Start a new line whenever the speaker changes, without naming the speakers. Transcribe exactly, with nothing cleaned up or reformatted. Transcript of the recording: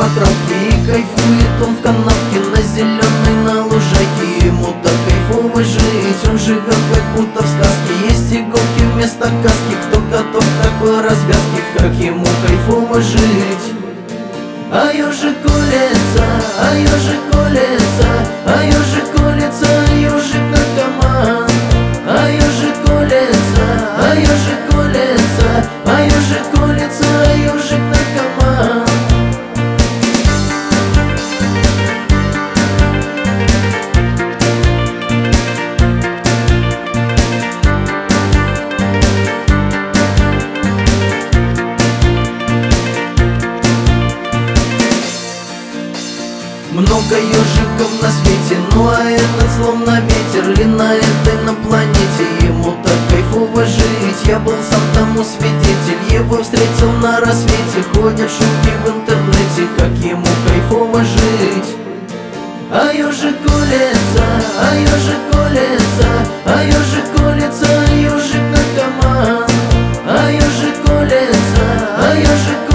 по травке и кайфует он в канавке на зеленой, на лужайке. Ему так кайфово жить, он живет как будто в сказке. Есть иголки вместо каски, кто готов к такой развязке, как ему кайфово жить. А ёжик колется, а ёжик колется, а ёжик колется, а ёжик наркоман. А ёжик колется, а ёжик колется, а ёжик колется, а ёжик наркоман. Много ежиков на свете, ну а этот словно ветер. И на этой на планете ему так кайфово жить. Я был сам тому свидетель, его встретил на рассвете. Ходят шутки в интернете, как ему кайфово жить. А ежик колется, а ежик колется, а ежик колется, а ежик наркоман. А ежик колется, а ежик колется.